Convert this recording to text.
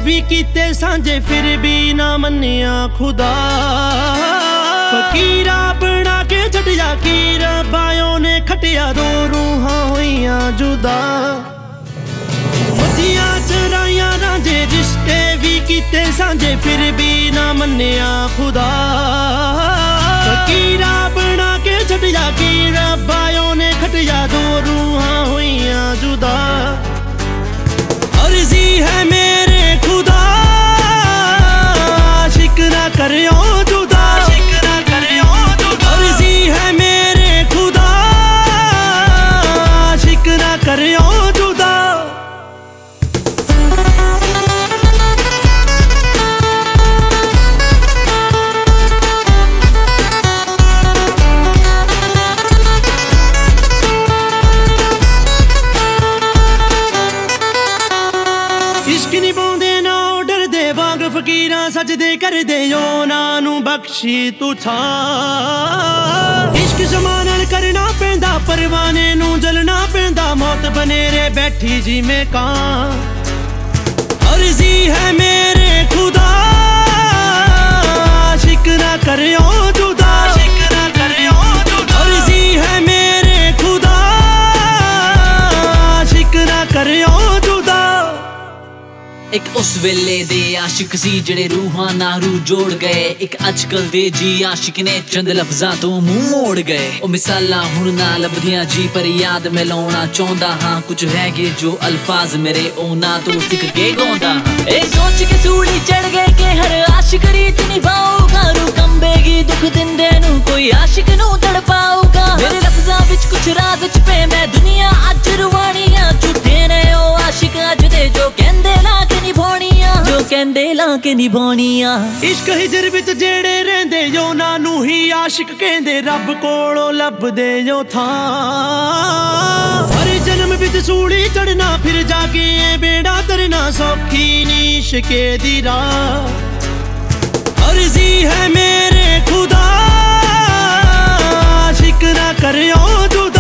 भी कीते सांझे फिर भी ना मन्निया खुदा। फकीरा बना के छटिया की रबायों ने खटिया, दो रूहां होइयां जुदा। मतियां चराइयां रांझे रिश्ते भी कीते सांझे फिर भी ना मन्निया खुदा। फकीरा बना के छटिया की रबायों ने खटिया, दो रूहां होइयां जुदा। अर्जी है मेरे खुदा आशिक ना करियो जुदा, अर्जी है मेरे खुदा आशिक ना करियो जुदा। इश्क नहीं पाउंदे ना डरदे वांग फकीरां सजदे करदे, उन्हां नूं बख्शी तू छा। इश्क जमानन करना पैंदा, परवाने नूं जलना पैंदा, मौत बनेरे बैठी जिवें कां। अर्जी है मेरे खुदा आशिक ना करियो जुदा, अर्जी है मेरे खुदा आशिक ना करियो जुदा। एक उस वेले दे आशिक सी जेड़े रूहां नाल रूह जोड़ गए, एक अजकल दे जी आशिक ने चंद लफ्जां तो मुंह मोड़ गए। ओ मिसालां हुण ना लभदियां जी पर याद मैं लाउणा चाहुंदा हां, कुछ हैगे जो अल्फाज मेरे उन्हां तो सिख के गाउंदा हां। ए सोच के सूली चढ़ गए कि हर आशिक रीत निभाऊगा, रूह कंबेगी दुख दिंदे नूं कोई आशिक नूं तड़पाऊगा। मेरे लफ्जां विच कुछ राज छुपे, मैं दुनिया अज रुवानियां, झूठे ने ओ आशिक अज दे जो कहंदे ला के निभाउणियां, जो कहंदे ला के निभाउणियां। इश्क हिजर विच जेड़े रहिंदे उन्हां नूं ही आशिक कहंदे, रब कोलों लभदे जो थां। हर जन्म विच सूली चढ़ना फिर जाके बेड़ा तरना, सौखी नी इश्के दी राह। अर्जी है मेरे खुदा आशिक ना करियो जुदा।